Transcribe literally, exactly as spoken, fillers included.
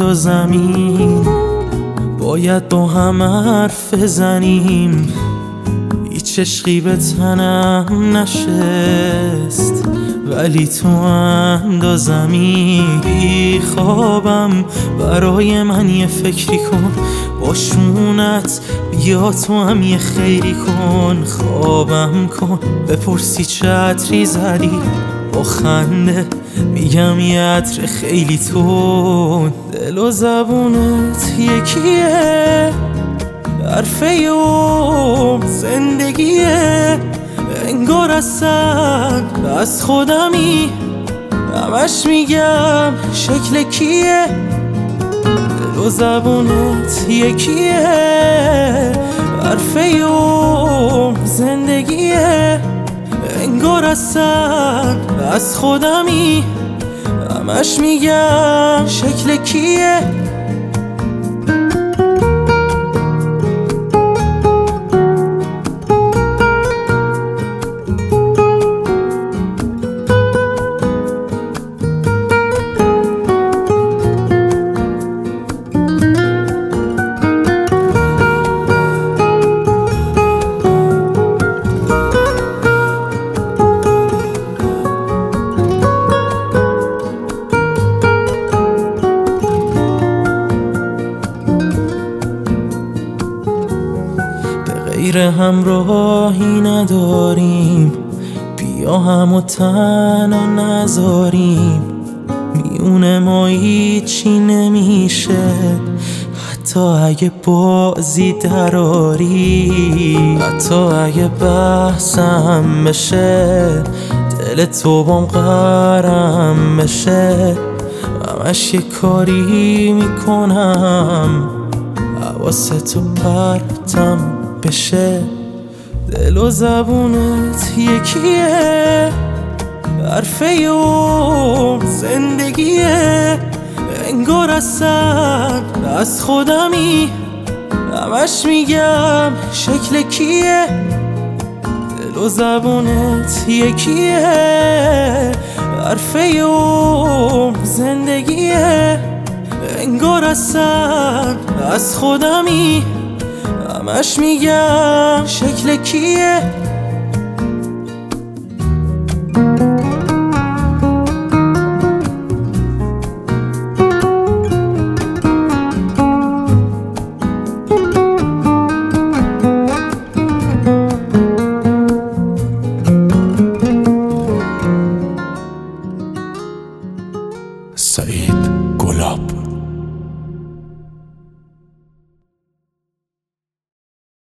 و زمین باید با هم حرف بزنیم. هیچ عشقی به تنم نشست ولی تو اندازمی. بی خوابم برای من یه فکری کن، باشونت بیا تو هم یه خیری کن. خوابم کن بپرسی چه عطری زدی، با خنده میگم یه عطر خیلی تون. دل و زبونت یکیه، حرفه و زندگیه، انگار اصلا از خودمی. همش میگم شکل کیه، دل و زبونت یکیه، حرفه و زندگیه، انگار اصلا از خودمی. همش میگم شکل کیه. غیر همراهی نداریم، بیا همو تنها نذاریم. میونه ما هیچی نمیشه حتی اگه بازی دراری. حتی اگه بحثم بشه دل تو بام قرم بشه. همش یه کاری میکنم حواستو پرتم بشه. دل و زبونت یکیه، حرفه و زندگیه، انگار اصلا از خودمی. همش میگم شکل کیه، دل و زبونت یکیه، حرفه و زندگیه، انگار اصلا از خودمی. همش میگم شکل کیه. سعید گلاب.